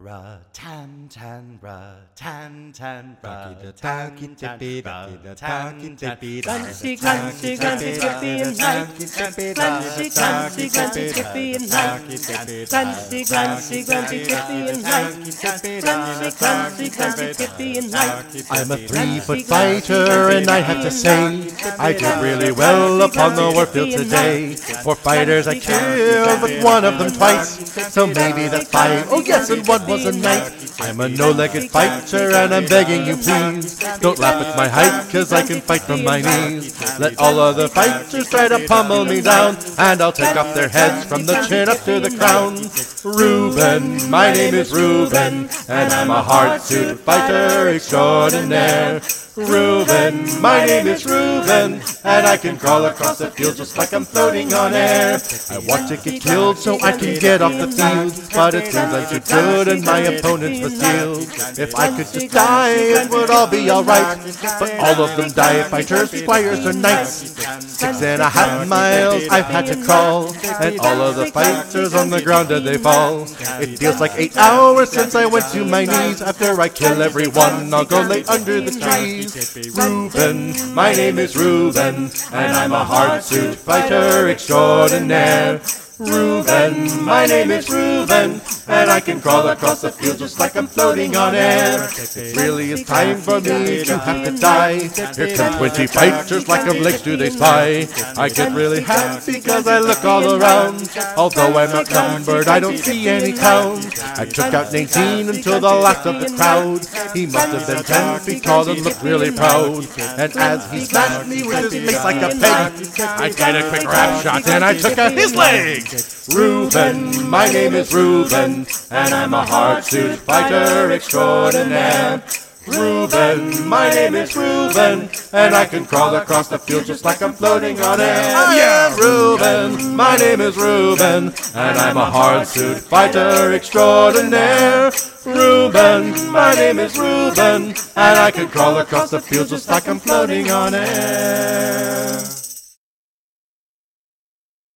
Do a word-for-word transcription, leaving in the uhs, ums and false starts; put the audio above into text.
Ra tan tan ra tan tan ra tan tan ra tan tan. Clancy, Clancy, Clancy, Skippy and Mike. Clancy, Clancy, Clancy, Skippy and Mike. Clancy, Clancy, Clancy, Skippy and Mike. Clancy, Clancy, Clancy, Skippy and Mike. I'm a three-foot fighter, and I have to say I did really well upon the warfield today. Four fighters I killed, but one of them twice, so maybe that's five. Oh yes, and one was a knight. I'm a no-legged fighter, and I'm begging you please, don't laugh at my height, cause I can fight from my knees. Let all other fighters try to pummel me down, and I'll take off their heads from the chin up to the crown. Reuben, my name is Reuben, and I'm a hard-suit fighter extraordinaire. Reuben, my name is Reuben, and I can crawl across the field just like I'm floating on air. I want to get killed so I can get off the field, but it seems I'm too good and my opponents must yield. If I could just die, it would all be alright, but all of them die fighters, squires, or knights. Six and a half miles I've had to crawl, and all of the fighters on the ground did they fall. It feels like eight hours since I went to my knees. After I kill everyone, I'll go lay under the trees. Reuben, my name is Reuben, and I'm a hard-suit fighter extraordinaire. Reuben, my name is Reuben, and I can crawl across the field just like I'm floating on air. It really is time for me to have to die. Here come twenty fighters, like of legs do they spy. I get really happy because I look all around. Although I'm outnumbered, I don't see any count. I took out nineteen until the last of the crowd. He must have been ten feet tall and looked really proud. And as he smashed me with his mace like a peg, I did a quick rap shot and I took out his leg. Reuben, my name is Reuben, and I'm a hard-suit fighter extraordinaire. Reuben, my name is Reuben, and I can crawl across the field just like I'm floating on air. Oh yeah, Reuben, my name is Reuben, and I'm a hard-suit fighter extraordinaire. Reuben, my name is Reuben, and I can crawl across the field just like I'm floating on air.